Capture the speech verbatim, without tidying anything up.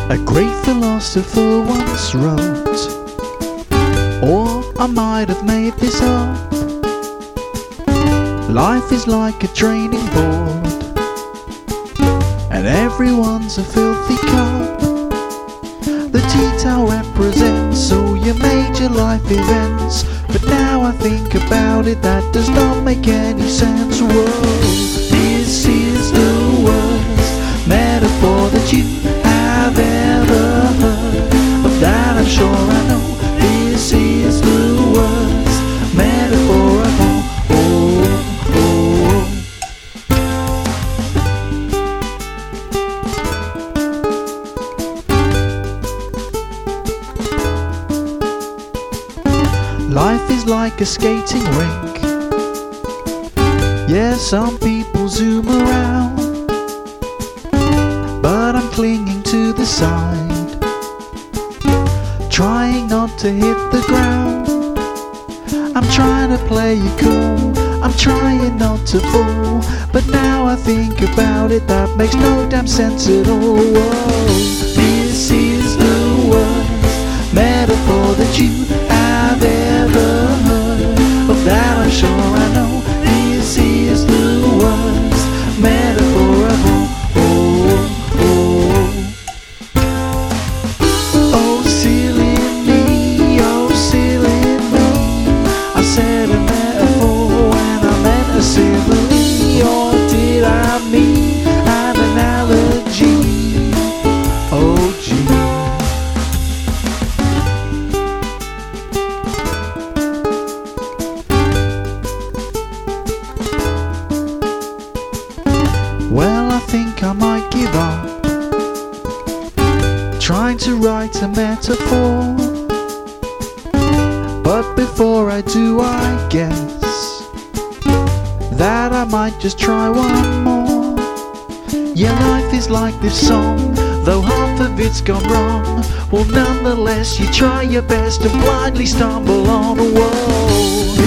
A great philosopher once wrote, or I might have made this up, life is like a draining board, and everyone's a filthy cup. The tea towel represents all your major life events, but now I think about it, that does not make any sense. Whoa, this is the worst metaphor that you have ever heard. Of that I'm sure I know. This is the worst metaphor of all. Oh, oh. Life is like a skating rink. Yeah, some people zoom around, but I'm clinging to the side, trying not to hit the ground. I'm trying to play it cool, I'm trying not to fall, but now I think about it, that makes no damn sense at all. Whoa, this is the worst metaphor that you have ever heard. Of that I'm sure I know. This is the worst metaphor of all. Oh, silly me, oh, silly me. I said a metaphor when I meant a simile. Or did I mean an analogy? Oh, gee. Well, I think I might give up trying to write a metaphor, but before I do, I guess that I might just try one more. Yeah, life is like this song, though half of it's gone wrong. Well, nonetheless, you try your best and blindly stumble on. Whoa.